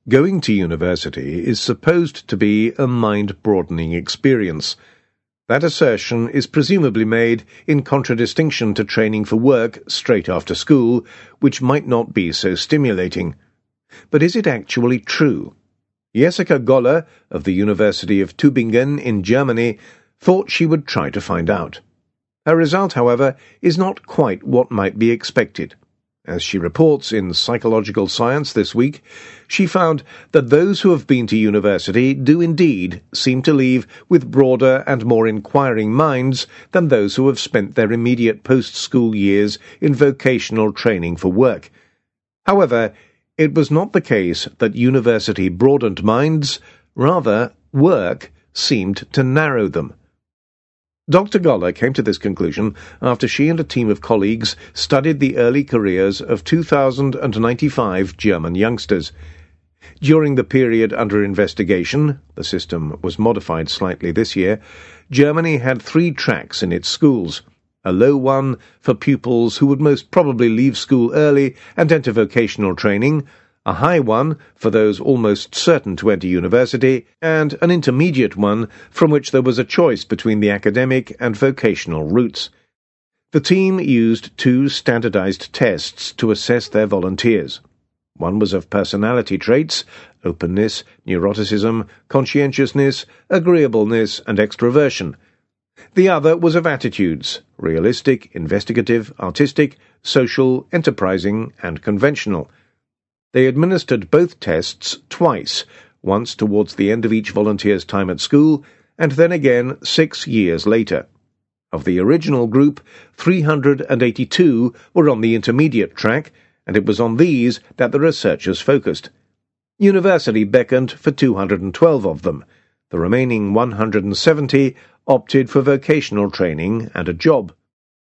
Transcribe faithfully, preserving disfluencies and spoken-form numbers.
Going to university is supposed to be a mind-broadening experience. That assertion is presumably made in contradistinction to training for work straight after school, which might not be so stimulating. But is it actually true? Jessica Goller, of the University of Tübingen in Germany, thought she would try to find out. Her result, however, is not quite what might be expected. As she reports in Psychological Science this week, she found that those who have been to university do indeed seem to leave with broader and more inquiring minds than those who have spent their immediate post-school years in vocational training for work. However, it was not the case that university broadened minds, rather, work seemed to narrow them. Doctor Goller came to this conclusion after she and a team of colleagues studied the early careers of two thousand ninety-five German youngsters. During the period under investigation, the system was modified slightly this year, Germany had three tracks in its schools: a low one for pupils who would most probably leave school early and enter vocational training, a high one for those almost certain to enter university, and an intermediate one from which there was a choice between the academic and vocational routes. The team used two standardized tests to assess their volunteers. One was of personality traits: openness, neuroticism, conscientiousness, agreeableness, and extroversion. The other was of attitudes: realistic, investigative, artistic, social, enterprising, and conventional. They administered both tests twice, once towards the end of each volunteer's time at school, and then again six years later. Of the original group, three hundred eighty-two were on the intermediate track, and it was on these that the researchers focused. University beckoned for two hundred twelve of them. The remaining one hundred seventy opted for vocational training and a job.